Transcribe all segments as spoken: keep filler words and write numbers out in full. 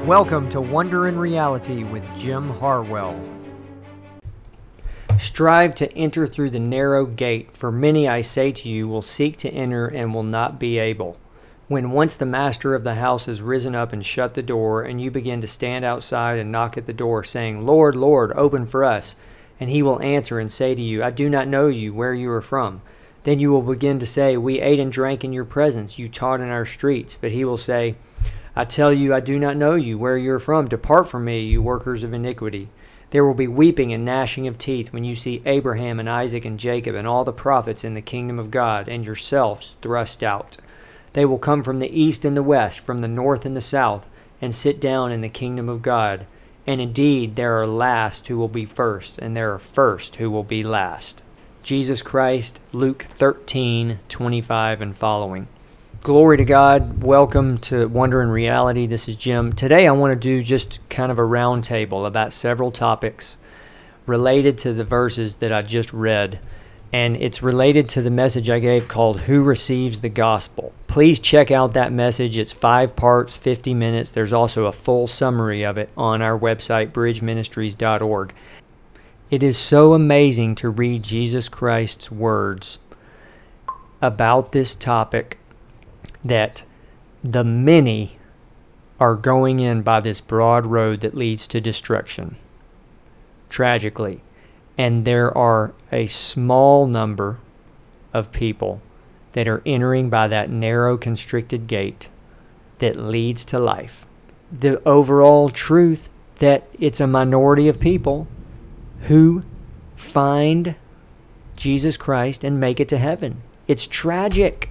Welcome to Wonder in Reality with Jim Harwell. Strive to enter through the narrow gate, for many, I say to you, will seek to enter and will not be able. When once the master of the house has risen up and shut the door, and you begin to stand outside and knock at the door, saying, Lord, Lord, open for us. And he will answer and say to you, I do not know you, where you are from. Then you will begin to say, We ate and drank in your presence, you taught in our streets. But he will say, I tell you, I do not know you, where you are from. Depart from me, you workers of iniquity. There will be weeping and gnashing of teeth when you see Abraham and Isaac and Jacob and all the prophets in the kingdom of God, and yourselves thrust out. They will come from the east and the west, from the north and the south, and sit down in the kingdom of God. And indeed, there are last who will be first, and there are first who will be last. Jesus Christ, Luke thirteen, twenty-five and following. Glory to God. Welcome to Wonder in Reality. This is Jim. Today I want to do just kind of a round table about several topics related to the verses that I just read. And it's related to the message I gave called Who Receives the Gospel. Please check out that message. It's five parts, fifty minutes. There's also a full summary of it on our website, bridge ministries dot org. It is so amazing to read Jesus Christ's words about this topic, that the many are going in by this broad road that leads to destruction, tragically. And there are a small number of people that are entering by that narrow, constricted gate that leads to life. The overall truth that it's a minority of people who find Jesus Christ and make it to heaven. It's tragic.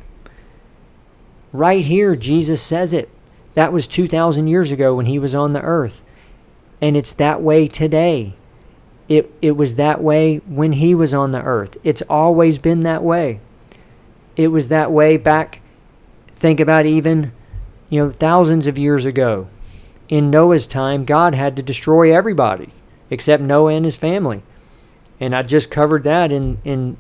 Right here, Jesus says it. That was two thousand years ago when he was on the earth. And it's that way today. It it was that way when he was on the earth. It's always been that way. It was that way back, think about even, you know, thousands of years ago. In Noah's time, God had to destroy everybody except Noah and his family. And I just covered that in in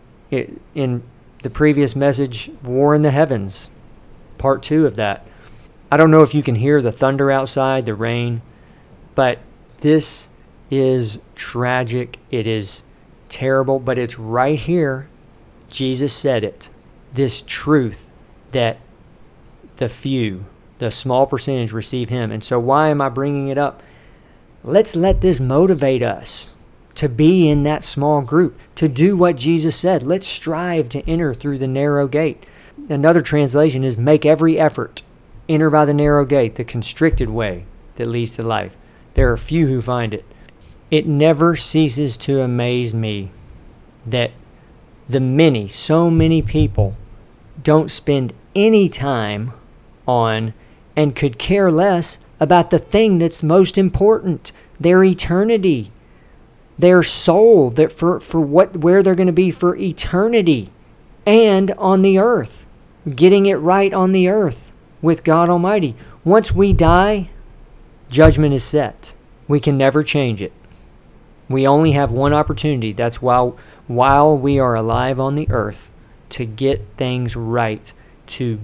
in the previous message, War in the Heavens. Part two of that. I don't know if you can hear the thunder outside, the rain, but this is tragic. It is terrible, but it's right here. Jesus said it. This truth that the few, the small percentage receive him. And so why am I bringing it up? Let's let this motivate us to be in that small group, to do what Jesus said. Let's strive to enter through the narrow gate. Another translation is make every effort. Enter by the narrow gate, the constricted way that leads to life. There are few who find it. It never ceases to amaze me that the many, so many people don't spend any time on and could care less about the thing that's most important, their eternity, their soul, that for, for what where they're going to be for eternity and on the earth. Getting it right on the earth with God Almighty. Once we die, judgment is set. We can never change it. We only have one opportunity. That's while while we are alive on the earth, to get things right, to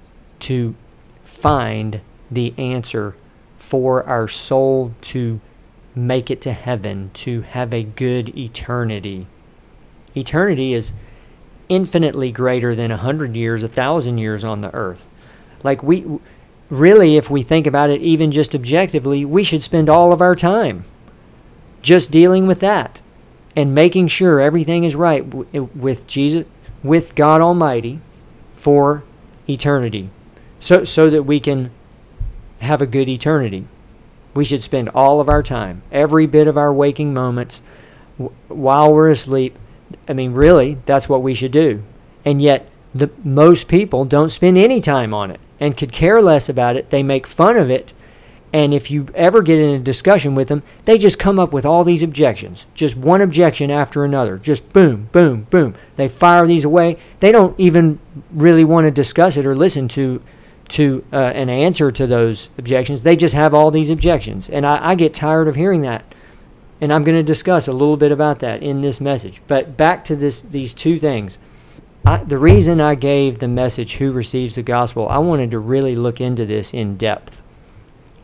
to find the answer for our soul to make it to heaven, to have a good eternity. Eternity is infinitely greater than a hundred years, a thousand years on the earth. Like we, really, if we think about it, even just objectively, we should spend all of our time just dealing with that and making sure everything is right with Jesus, with God Almighty for eternity, so so that we can have a good eternity. We should spend all of our time, every bit of our waking moments, w- while we're asleep. I mean, really, that's what we should do. And yet, the most people don't spend any time on it and could care less about it. They make fun of it. And if you ever get in a discussion with them, they just come up with all these objections. Just one objection after another. Just boom, boom, boom. They fire these away. They don't even really want to discuss it or listen to to uh, an answer to those objections. They just have all these objections. And I, I get tired of hearing that. And I'm going to discuss a little bit about that in this message. But back to this, these two things. I, the reason I gave the message, Who Receives the Gospel, I wanted to really look into this in depth.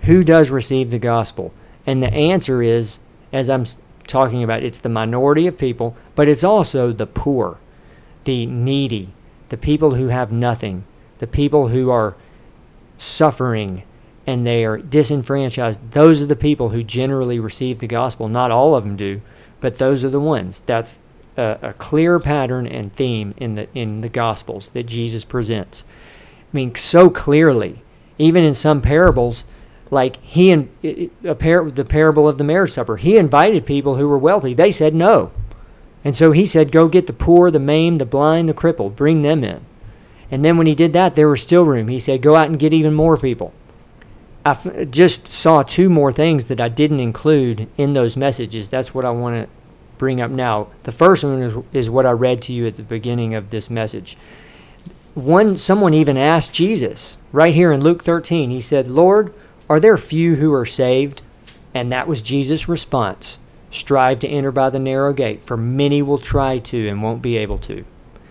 who does receive the gospel? And the answer is, as I'm talking about, it's the minority of people, but it's also the poor, the needy, the people who have nothing, the people who are suffering and they are disenfranchised. Those are the people who generally receive the gospel. Not all of them do, but those are the ones. That's a, a clear pattern and theme in the in the gospels that Jesus presents. I mean, so clearly, even in some parables, like he in a par- the parable of the marriage supper, he invited people who were wealthy. They said no. And so he said, go get the poor, the maimed, the blind, the crippled, bring them in. And then when he did that, there was still room. He said, go out and get even more people. I f- just saw two more things that I didn't include in those messages. That's what I want to bring up now. The first one is, is what I read to you at the beginning of this message. One, someone even asked Jesus, right here in Luke thirteen, he said, Lord, are there few who are saved? And that was Jesus' response. Strive to enter by the narrow gate, for many will try to and won't be able to.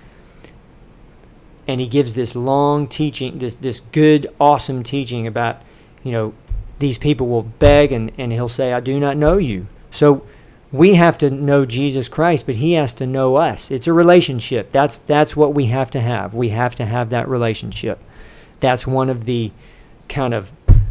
And he gives this long teaching, this this good, awesome teaching about, you know, these people will beg and, and he'll say, I do not know you. So we have to know Jesus Christ, but he has to know us. It's a relationship. That's that's what we have to have. We have to have that relationship. That's one of the kind of,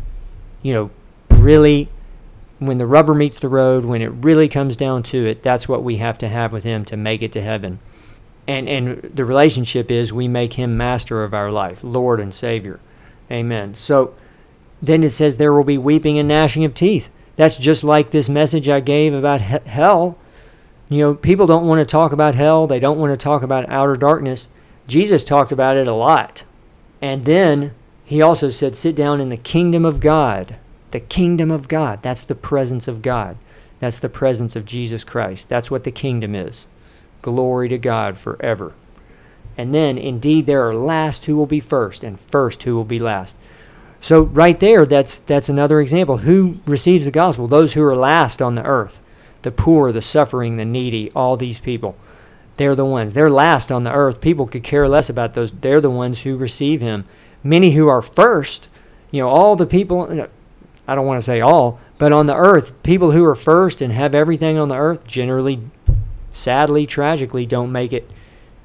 you know, really, when the rubber meets the road, when it really comes down to it, that's what we have to have with him to make it to heaven. And and the relationship is we make him master of our life, Lord and Savior. Amen. So then it says there will be weeping and gnashing of teeth. That's just like this message I gave about he- hell. You know, people don't want to talk about hell. They don't want to talk about outer darkness. Jesus talked about it a lot. And then he also said, sit down in the kingdom of God. The kingdom of God. That's the presence of God. That's the presence of Jesus Christ. That's what the kingdom is. Glory to God forever. And then, indeed, there are last who will be first, and first who will be last. So right there, that's that's another example. Who receives the gospel? Those who are last on the earth. The poor, the suffering, the needy, all these people. They're the ones. They're last on the earth. People could care less about those. They're the ones who receive him. Many who are first, you know, all the people, I don't want to say all, but on the earth, people who are first and have everything on the earth generally, sadly, tragically, don't make it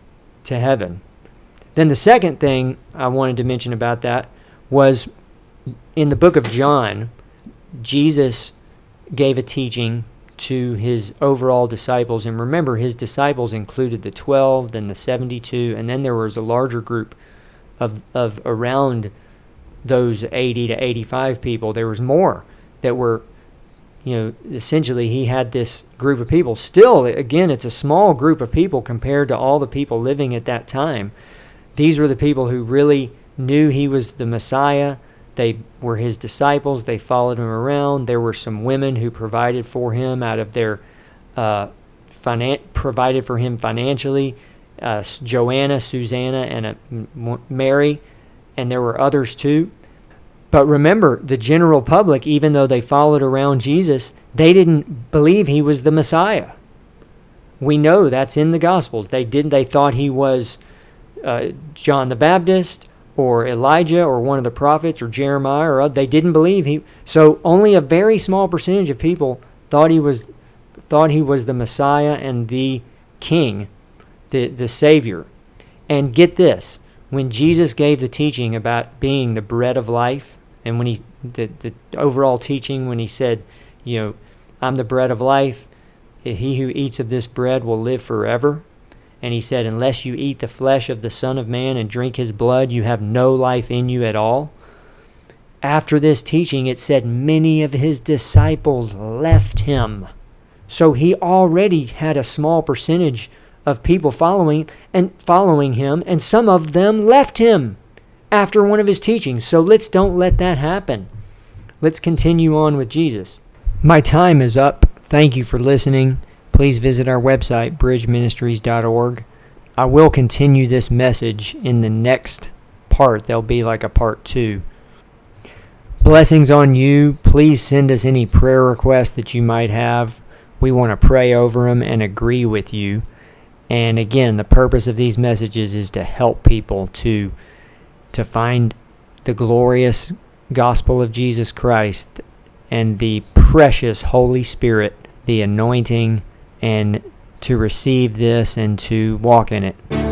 to heaven. Then the second thing I wanted to mention about that was in the book of John, Jesus gave a teaching to his overall disciples. And remember, his disciples included the twelve, then the seventy-two, and then there was a larger group of of around those eighty to eighty-five people. There was more that were, you know, essentially he had this group of people. Still, again, it's a small group of people compared to all the people living at that time. These were the people who really knew he was the Messiah. They were his disciples. They followed him around. There were some women who provided for him out of their, uh, finan- provided for him financially. Uh, Joanna, Susanna, and uh, M- Mary, and there were others too. But remember, the general public, even though they followed around Jesus, they didn't believe he was the Messiah. We know that's in the Gospels. They didn't. They thought he was uh, John the Baptist, or Elijah, or one of the prophets, or Jeremiah, or other. They didn't believe he. So only a very small percentage of people thought he was thought he was the Messiah and the King, the the Savior. And get this: when Jesus gave the teaching about being the bread of life, and when he the the overall teaching when he said, you know, I'm the bread of life. He who eats of this bread will live forever. And he said, unless you eat the flesh of the Son of Man and drink his blood, you have no life in you at all. After this teaching, it said many of his disciples left him. So he already had a small percentage of people following and following him, and some of them left him after one of his teachings. So let's don't let that happen. Let's continue on with Jesus. My time is up. Thank you for listening. Please visit our website, bridge ministries dot org. I will continue this message in the next part. There'll be like a part two. Blessings on you. Please send us any prayer requests that you might have. We want to pray over them and agree with you. And again, the purpose of these messages is to help people to, to find the glorious gospel of Jesus Christ and the precious Holy Spirit, the anointing, and to receive this and to walk in it.